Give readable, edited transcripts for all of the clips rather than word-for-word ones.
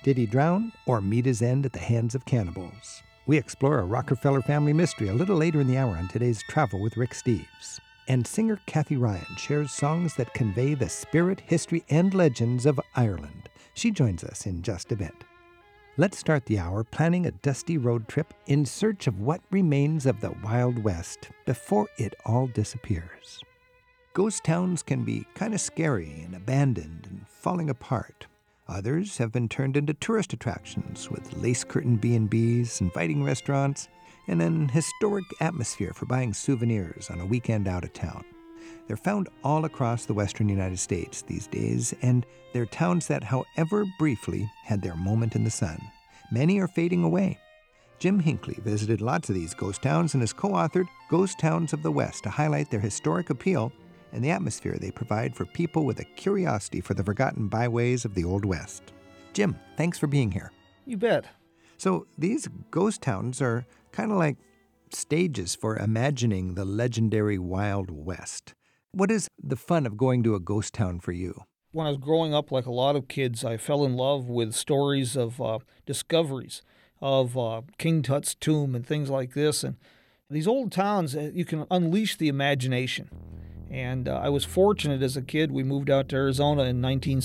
Did he drown or meet his end at the hands of cannibals? We explore a Rockefeller family mystery a little later in the hour on today's Travel with Rick Steves. And singer Kathy Ryan shares songs that convey the spirit, history, and legends of Ireland. She joins us in just a bit. Let's start the hour planning a dusty road trip in search of what remains of the Wild West before it all disappears. Ghost towns can be kind of scary and abandoned and falling apart. Others have been turned into tourist attractions with lace-curtain B&Bs, inviting restaurants, and an historic atmosphere for buying souvenirs on a weekend out of town. They're found all across the western United States these days, and they're towns that, however briefly, had their moment in the sun. Many are fading away. Jim Hinckley visited lots of these ghost towns and has co-authored Ghost Towns of the West to highlight their historic appeal and the atmosphere they provide for people with a curiosity for the forgotten byways of the Old West. Jim, thanks for being here. You bet. So these ghost towns are kind of like stages for imagining the legendary Wild West. What is the fun of going to a ghost town for you? When I was growing up, like a lot of kids, I fell in love with stories of discoveries of King Tut's tomb and things like this. And these old towns, you can unleash the imagination. And I was fortunate as a kid. We moved out to Arizona in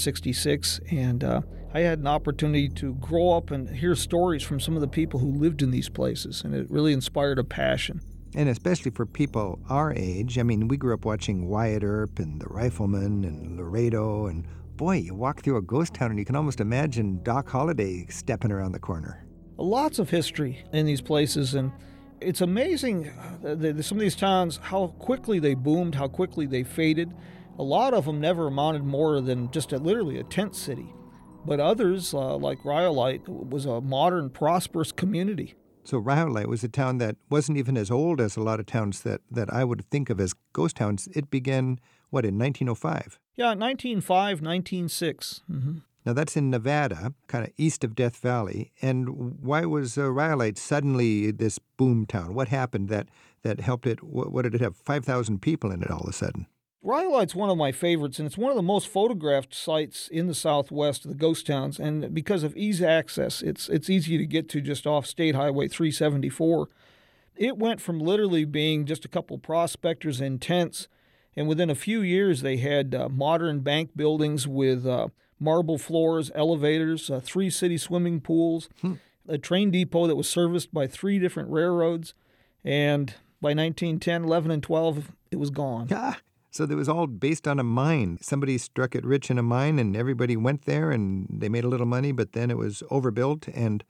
1966, and I had an opportunity to grow up and hear stories from some of the people who lived in these places, and it really inspired a passion. And especially for people our age, I mean, we grew up watching Wyatt Earp and The Rifleman and Laredo, and boy, you walk through a ghost town and you can almost imagine Doc Holliday stepping around the corner. Lots of history in these places, and it's amazing, some of these towns, how quickly they boomed, how quickly they faded. A lot of them never amounted more than just literally a tent city. But others, like Rhyolite, was a modern, prosperous community. So Rhyolite was a town that wasn't even as old as a lot of towns that I would think of as ghost towns. It began, what, in 1905? Yeah, 1905, 1906. Mm-hmm. Now that's in Nevada, kind of east of Death Valley. And why was Rhyolite suddenly this boom town? What happened that helped it? What did it have? 5,000 people in it all of a sudden. Rhyolite's one of my favorites, and it's one of the most photographed sites in the Southwest, the ghost towns. And because of easy access, it's easy to get to just off State Highway 374. It went from literally being just a couple prospectors in tents, and within a few years they had modern bank buildings with marble floors, elevators, 3 city swimming pools, a train depot that was serviced by 3 different railroads, and by 1910, 11, and 12, it was gone. Yeah. So it was all based on a mine. Somebody struck it rich in a mine, and everybody went there, and they made a little money, but then it was overbuilt. And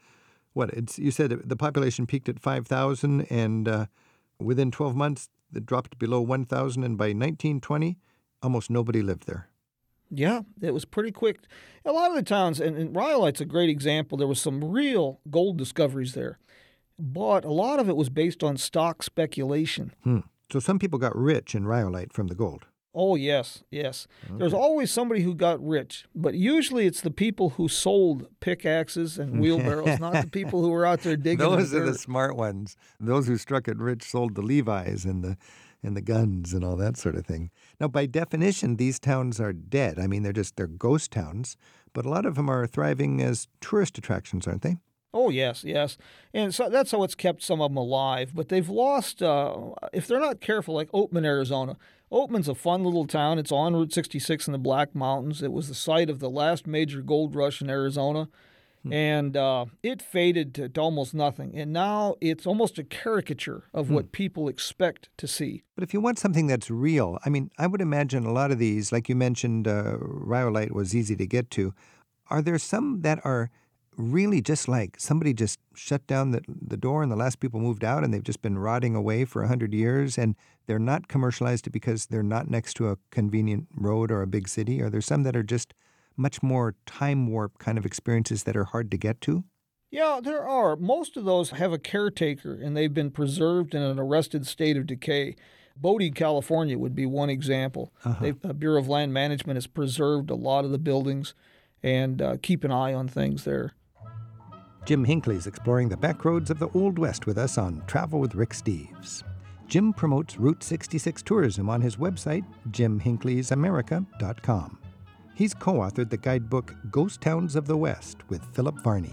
you said the population peaked at 5,000, and within 12 months, it dropped below 1,000, and by 1920, almost nobody lived there. Yeah, it was pretty quick. A lot of the towns, and Rhyolite's a great example, there was some real gold discoveries there. But a lot of it was based on stock speculation. So some people got rich in Rhyolite from the gold. Oh, yes. Okay. There's always somebody who got rich, but usually it's the people who sold pickaxes and wheelbarrows, not the people who were out there digging. Those are the smart ones. Those who struck it rich sold the Levi's and the guns and all that sort of thing. Now, by definition, these towns are dead. I mean, they're ghost towns, but a lot of them are thriving as tourist attractions, aren't they? Oh, yes. And so that's how it's kept some of them alive. But they've lost, if they're not careful, like Oatman, Arizona. Oatman's a fun little town. It's on Route 66 in the Black Mountains. It was the site of the last major gold rush in Arizona. And it faded to almost nothing. And now it's almost a caricature of what people expect to see. But if you want something that's real, I mean, I would imagine a lot of these, like you mentioned, Rhyolite was easy to get to. Are there some that are really just like somebody just shut down the door and the last people moved out and they've just been rotting away for 100 years and they're not commercialized because they're not next to a convenient road or a big city? Are there some that are just much more time warp kind of experiences that are hard to get to? Yeah, there are. Most of those have a caretaker, and they've been preserved in an arrested state of decay. Bodie, California would be one example. The Bureau of Land Management has preserved a lot of the buildings and keep an eye on things there. Jim Hinckley's exploring the back roads of the Old West with us on Travel with Rick Steves. Jim promotes Route 66 tourism on his website, jimhinkleysamerica.com. He's co-authored the guidebook Ghost Towns of the West with Philip Varney.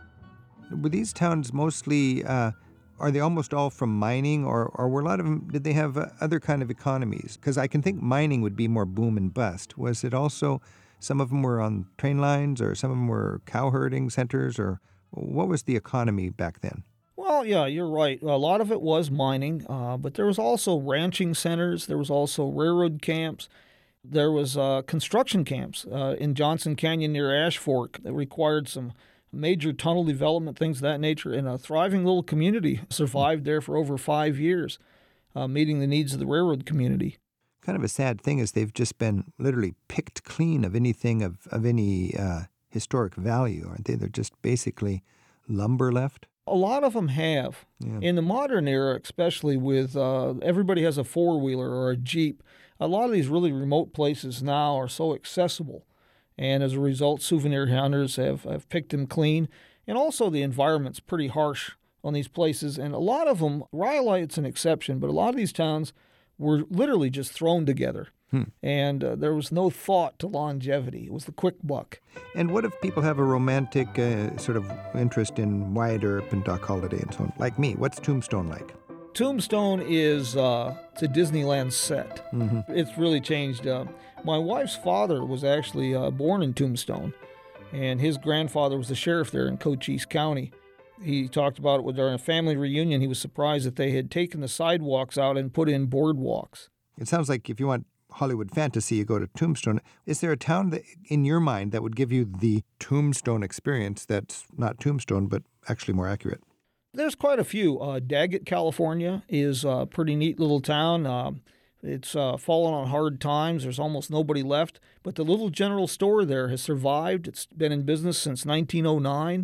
Were these towns mostly, are they almost all from mining, or were a lot of them, did they have other kind of economies? Because I can think mining would be more boom and bust. Was it also, some of them were on train lines, or some of them were cow herding centers, or what was the economy back then? Well, yeah, you're right. A lot of it was mining, but there was also ranching centers. There was also railroad camps. There was construction camps in Johnson Canyon near Ash Fork that required some major tunnel development, things of that nature. And a thriving little community survived there for over 5 years, meeting the needs of the railroad community. Kind of a sad thing is they've just been literally picked clean of anything of any historic value, aren't they? They're just basically lumber left. A lot of them have. Yeah. In the modern era, especially with everybody has a four-wheeler or a Jeep, a lot of these really remote places now are so accessible. And as a result, souvenir hunters have picked them clean. And also the environment's pretty harsh on these places. And a lot of them, Rhyolite's an exception, but a lot of these towns were literally just thrown together. And there was no thought to longevity. It was the quick buck. And what if people have a romantic sort of interest in Wyatt Earp and Doc Holliday and so on? Like me, what's Tombstone like? Tombstone is it's a Disneyland set. It's really changed. My wife's father was actually born in Tombstone, and his grandfather was the sheriff there in Cochise County. He talked about it during a family reunion. He was surprised that they had taken the sidewalks out and put in boardwalks. It sounds like if you want Hollywood fantasy, you go to Tombstone. Is there a town that, in your mind, that would give you the Tombstone experience that's not Tombstone, but actually more accurate? There's quite a few. Daggett, California is a pretty neat little town. It's fallen on hard times. There's almost nobody left. But the little general store there has survived. It's been in business since 1909.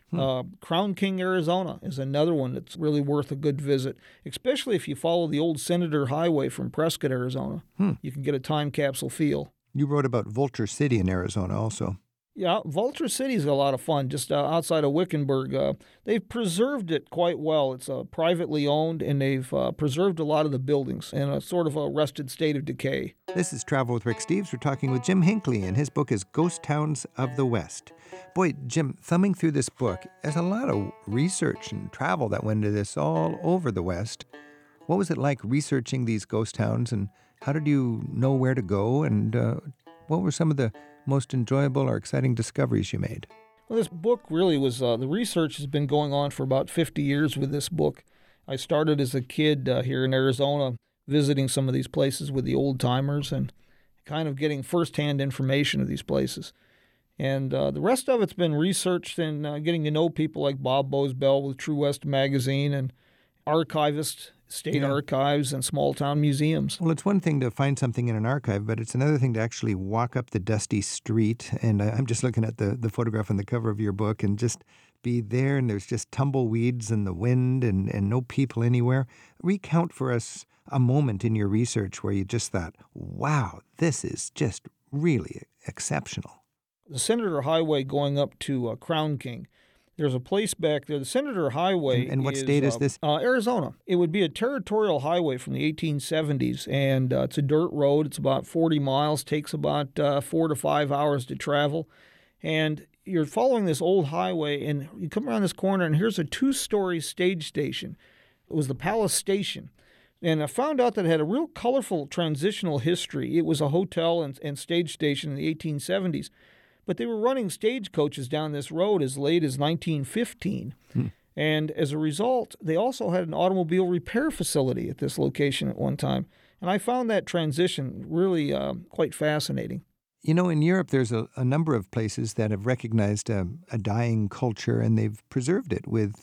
Crown King, Arizona is another one that's really worth a good visit, especially if you follow the old Senator Highway from Prescott, Arizona. You can get a time capsule feel. You wrote about Vulture City in Arizona also. Yeah, Vulture City is a lot of fun, just outside of Wickenburg. They've preserved it quite well. It's privately owned, and they've preserved a lot of the buildings in a sort of arrested state of decay. This is Travel with Rick Steves. We're talking with Jim Hinckley, and his book is Ghost Towns of the West. Boy, Jim, thumbing through this book, there's a lot of research and travel that went into this all over the West. What was it like researching these ghost towns, and how did you know where to go, and what were some of the most enjoyable or exciting discoveries you made? Well, this book really was, the research has been going on for about 50 years with this book. I started as a kid here in Arizona, visiting some of these places with the old timers and kind of getting firsthand information of these places. And the rest of it's been researched and getting to know people like Bob Bosbell with True West Magazine and archivists, state archives, and small-town museums. Well, it's one thing to find something in an archive, but it's another thing to actually walk up the dusty street. And I'm just looking at the photograph on the cover of your book and just be there, and there's just tumbleweeds and the wind and no people anywhere. Recount for us a moment in your research where you just thought, wow, this is just really exceptional. The Senator Highway going up to Crown King. There's a place back there. The Senator Highway And what state is this? Arizona. It would be a territorial highway from the 1870s, and it's a dirt road. It's about 40 miles, takes about 4 to 5 hours to travel. And you're following this old highway, and you come around this corner, and here's a 2-story stage station. It was the Palace Station. And I found out that it had a real colorful transitional history. It was a hotel and stage station in the 1870s. But they were running stagecoaches down this road as late as 1915. And as a result, they also had an automobile repair facility at this location at one time. And I found that transition really quite fascinating. You know, in Europe, there's a number of places that have recognized a dying culture, and they've preserved it with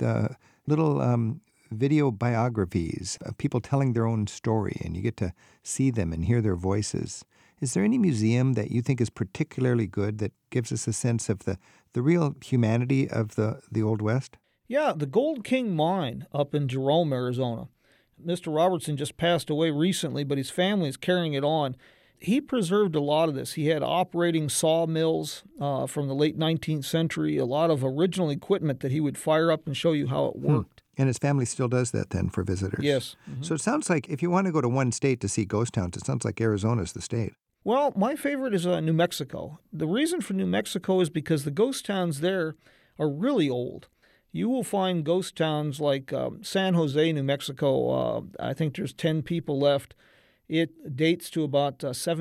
little video biographies of people telling their own story, and you get to see them and hear their voices. Is there any museum that you think is particularly good that gives us a sense of the real humanity of the Old West? Yeah, the Gold King Mine up in Jerome, Arizona. Mr. Robertson just passed away recently, but his family is carrying it on. He preserved a lot of this. He had operating sawmills from the late 19th century, a lot of original equipment that he would fire up and show you how it worked. And his family still does that then for visitors? Yes. So it sounds like if you want to go to one state to see ghost towns, it sounds like Arizona's the state. Well, my favorite is New Mexico. The reason for New Mexico is because the ghost towns there are really old. You will find ghost towns like San Jose, New Mexico. I think there's 10 people left. It dates to about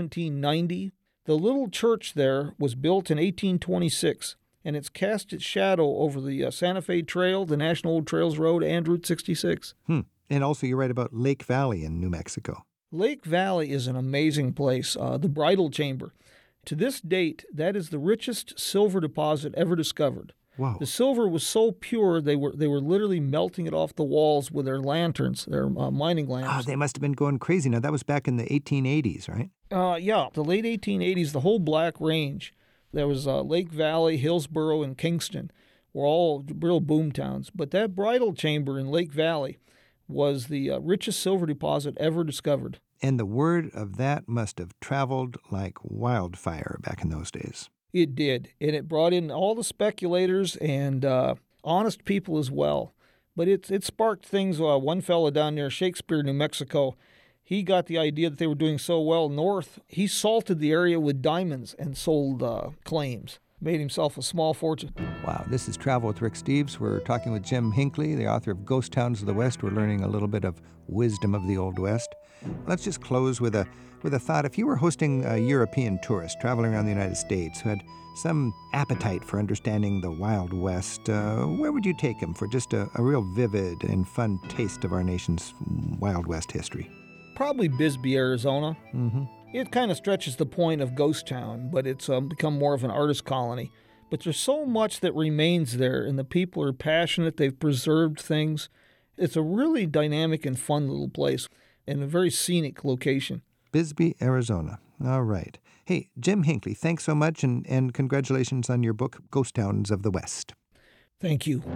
1790. The little church there was built in 1826, and it's cast its shadow over the Santa Fe Trail, the National Old Trails Road, and Route 66. And also you write about Lake Valley in New Mexico. Lake Valley is an amazing place, the Bridal Chamber. To this date, that is the richest silver deposit ever discovered. Wow. The silver was so pure, they were literally melting it off the walls with their lanterns, their mining lamps. They must have been going crazy. Now, that was back in the 1880s, right? Yeah, the late 1880s, the whole Black Range. There was Lake Valley, Hillsboro, and Kingston were all real boom towns. But that Bridal Chamber in Lake Valley was the richest silver deposit ever discovered. And the word of that must have traveled like wildfire back in those days. It did, and it brought in all the speculators and honest people as well. But it sparked things. One fella down near Shakespeare, New Mexico, he got the idea that they were doing so well north. He salted the area with diamonds and sold claims. Made himself a small fortune. Wow, this is Travel with Rick Steves. We're talking with Jim Hinckley, the author of Ghost Towns of the West. We're learning a little bit of wisdom of the Old West. Let's just close with a thought. If you were hosting a European tourist traveling around the United States who had some appetite for understanding the Wild West, where would you take him for just a real vivid and fun taste of our nation's Wild West history? Probably Bisbee, Arizona. Mm-hmm. It kind of stretches the point of ghost town, but it's become more of an artist colony. But there's so much that remains there, and the people are passionate. They've preserved things. It's a really dynamic and fun little place and a very scenic location. Bisbee, Arizona. All right. Hey, Jim Hinckley, thanks so much, and congratulations on your book, Ghost Towns of the West. Thank you.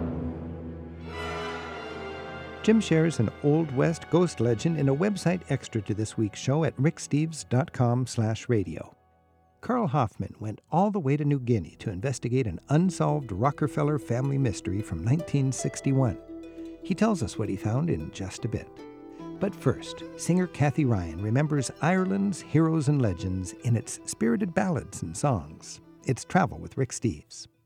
Jim shares an Old West ghost legend in a website extra to this week's show at ricksteves.com/radio. Carl Hoffman went all the way to New Guinea to investigate an unsolved Rockefeller family mystery from 1961. He tells us what he found in just a bit. But first, singer Kathy Ryan remembers Ireland's heroes and legends in its spirited ballads and songs. It's Travel with Rick Steves.